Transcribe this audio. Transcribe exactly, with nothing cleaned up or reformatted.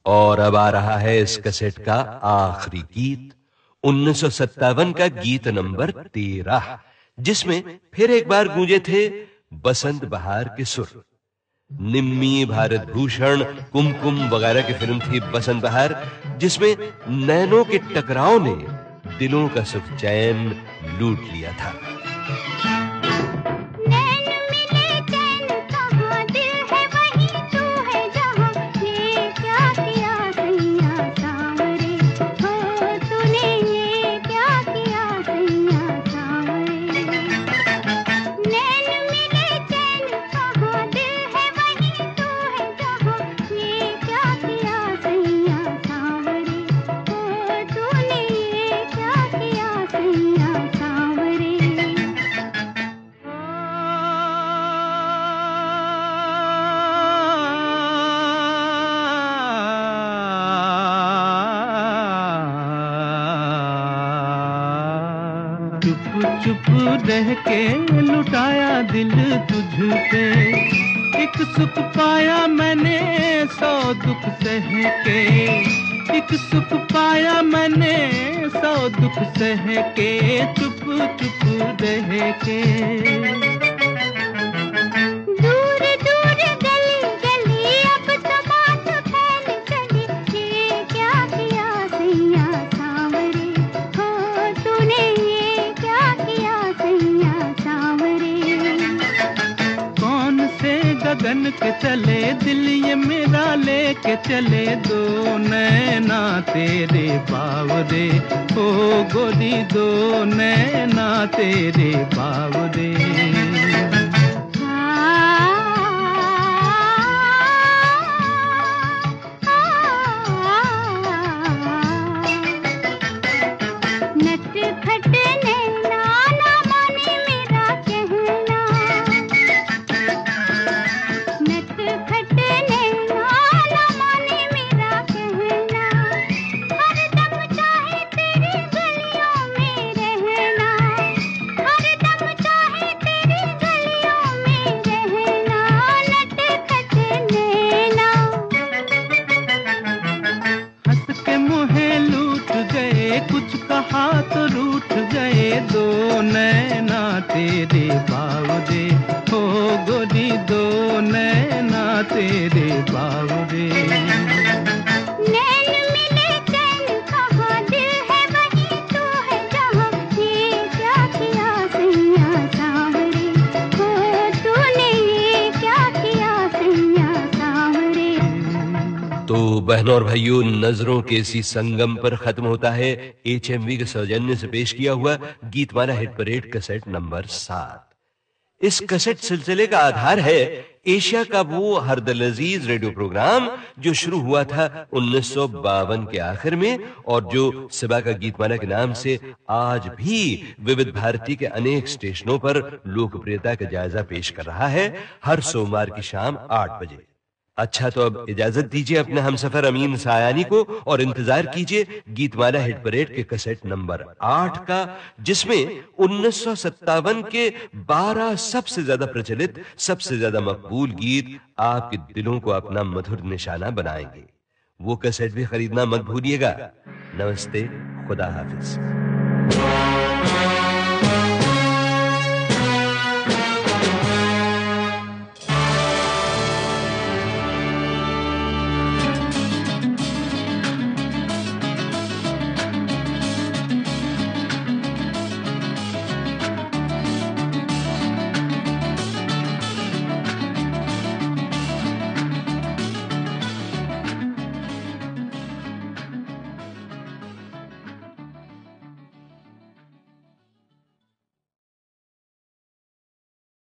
और अब आ रहा है इस कैसेट का आखिरी गीत, उन्नीस सौ सत्तावन का गीत नंबर तेरह, जिसमें फिर एक बार गूंजे थे बसंत बहार के सुर। निम्मी, भारत भूषण, कुमकुम वगैरह की फिल्म थी बसंत बहार, जिसमें नैनों के टकराव ने दिलों का सुख चैन लूट लिया था। चुप रह के लुटाया दिल तुझ पे, एक सुख पाया मैंने सौ दुख सह के, एक सुख पाया मैंने सौ दुख सह के, चुप चुप रह के। गगन के चले दिल ये मेरा लेके चले, दो नैना तेरे बावरे, ओ गोरी दो नैना तेरे बावरे। हाथ रूठ गए दो नैना तेरे बावरे, हो गोरी दो नैना तेरे बावरे। नैन मिले चैन कहाँ, दिल है वहीं तू है जहाँ, ये क्या किया सैया सांवरे, हो तूने ये क्या किया सैया सांवरे। तो बहनों और भाइयों, नजरों के इसी संगम पर खत्म होता है एचएमवी के सौजन्य से पेश किया हुआ Geetmala hit parade cassette number सात। इस कैसेट सिलसिले का आधार है एशिया का वो हरदलअजीज रेडियो प्रोग्राम जो शुरू हुआ था उन्नीस सौ बावन के आखिर में, और जो सिबा का गीतमाला के नाम से आज भी विविध भारती के अनेक स्टेशनों पर लोकप्रियता का जायजा पेश कर रहा है, हर सोमवार की शाम आठ बजे। अच्छा, तो अब इजाजत दीजिए अपने हमसफर अमीन सायानी को, और इंतजार कीजिए गीतमाला हिट परेड के कैसेट नंबर आठ का, जिसमें उन्नीस सौ सत्तावन के बारह सबसे ज्यादा प्रचलित, सबसे ज्यादा मकबूल गीत आपके दिलों को अपना मधुर निशाना बनाएंगे। वो कैसेट भी खरीदना मत भूलिएगा। नमस्ते, खुदा हाफिज।